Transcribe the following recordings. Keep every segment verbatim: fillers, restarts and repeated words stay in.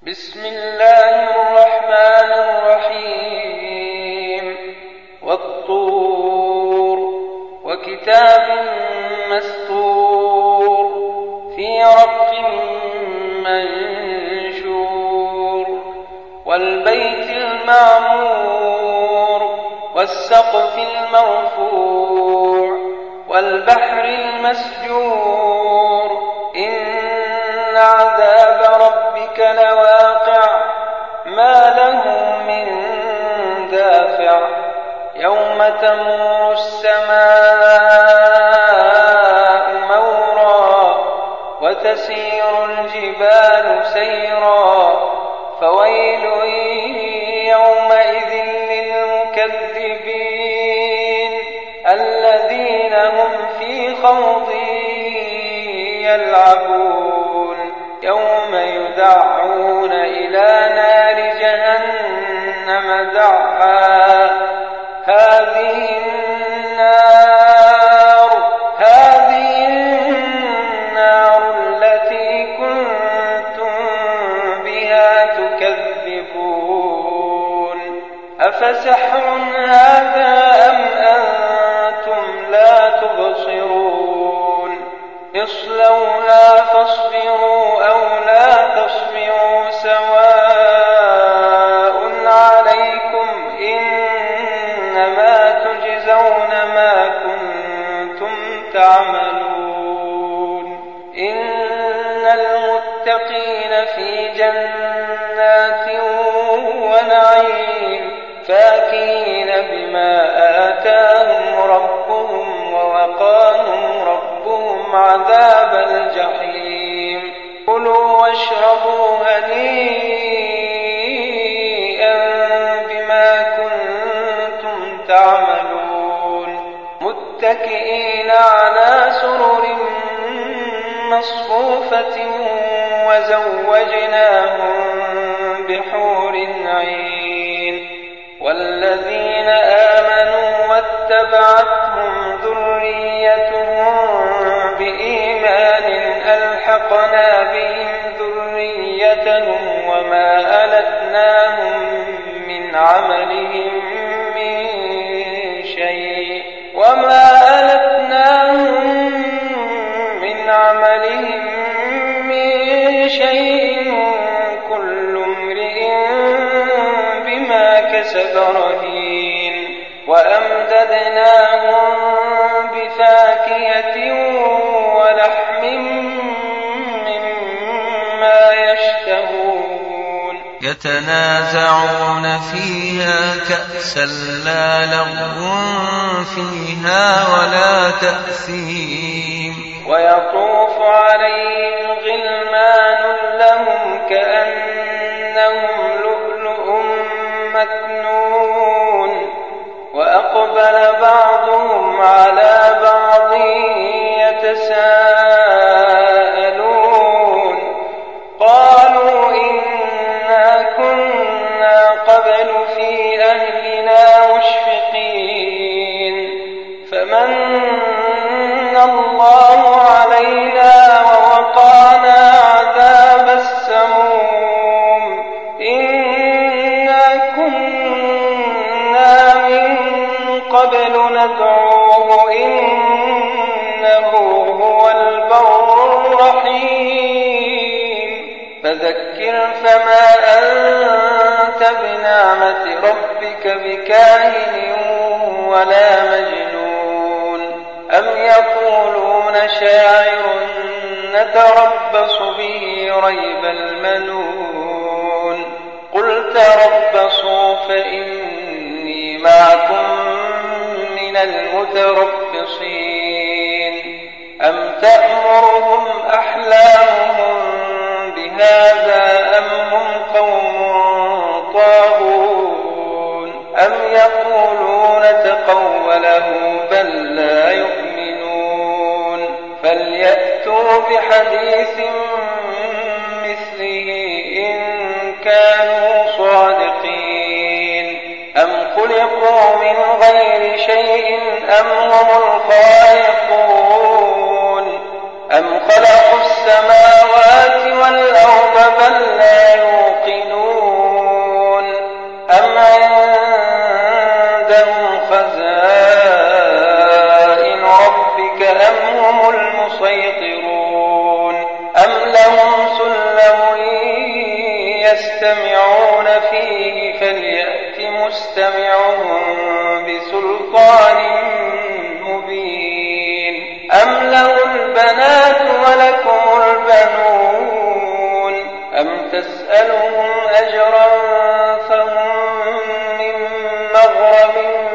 بسم الله الرحمن الرحيم والطور وكتاب مسطور في رق منشور والبيت المعمور والسقف المرفوع والبحر المسجور إن عذاب ربك لواقع ما له من دافع يوم تمور السماء مورا وتسير الجبال سيرا فويل يومئذ للمكذبين الذين هم في خوض يلعبون يوم يدعون إلى نار جهنم دعا هذه النار هذه النار التي كنتم بها تكذبون أفسحر هذا أم أنتم لا تبصرون اصلوها فاصبروا أو لا تصبروا سواء عليكم إنما تجزون ما كنتم تعملون إن المتقين في جنات ونعيم فاكهين بما آتاهم ربهم ووقاهم ربهم عذاب الجحيم كلوا واشربوا هنيئا بما كنتم تعملون متكئين على سرر مصفوفة وزوجناهم بحور عين والذين آمنوا واتبعتهم ذريتهم بإيمان ألحقنا بهم ذريتهم وما ألتناهم من عملهم من شيء وما ألتناهم من عملهم من شيء كل امرئ بما كسب رهين وأمددناهم بفاكهة ولحم مما يشتهون يتنازعون فيها كأسا لا لغو فيها ولا تأثيم ويطوف عليهم غلمان لهم كأنهم لؤلؤ مكنون وأقبل بعضهم على بعض يتساءلون قالوا إنا كنا قبل في أهلنا مشفقين فمن الله علينا ووقانا عذاب السموم إنا كنا من قبل ندعوه إنه هو البر الرحيم فذكر فما أنت بنعمة ربك بكاهن ولا مجنون أم يقولون شاعر نتربص به ريب المنون قل تربصوا فإني معكم من المتربصين أم تأمرهم أحلامهم بهذا أم هم قوم طاغون أم يقولون تقوله بل لا يؤمنون فليأتوا بحديث مثله إن كانوا صادقين أم خلقوا من غير شيء أم هم الخالقون أم خلقوا السماوات والأرض بل لا يوقنون يستمعون فيه فليأت مستمعهم بسلطان مبين أم له البنات ولكم البنون أم تسألهم أجرا فهم من مغرم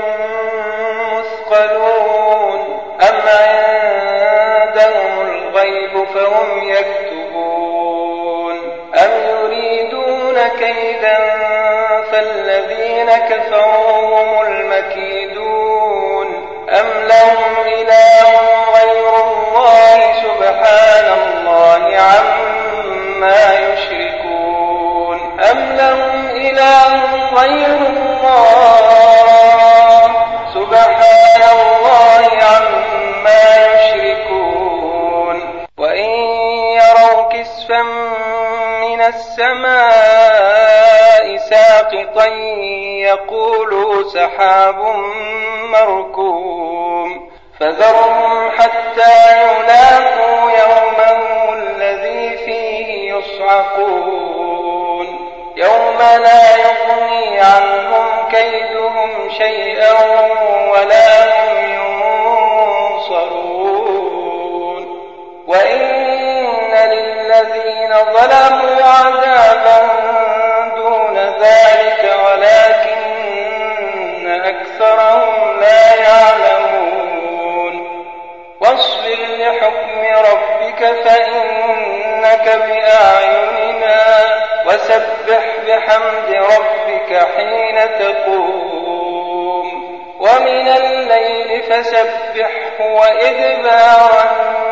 مثقلون أم عندهم الغيب فهم يكتبون أم يريدون كيدا فالذين كفروا هم المكيدون أم لهم إله غير الله سبحان الله عما يشركون أم لهم إله غير الله سبحان الله عما يشركون وإن يروا كسفا من السماء ساقطا يقولوا سحاب مركوم فذرهم حتى يلاقوا يومهم الذي فيه يصعقون يوم لا يغني عنهم كيدهم شيئا ولا هم ينصرون وإن للذين ظلموا عذابا دون ذلك ولكن أكثرهم لا يعلمون واصبر لحكم ربك فإنك بأعيننا وسبح بحمد ربك حين تقوم ومن الليل فسبحه وإدبار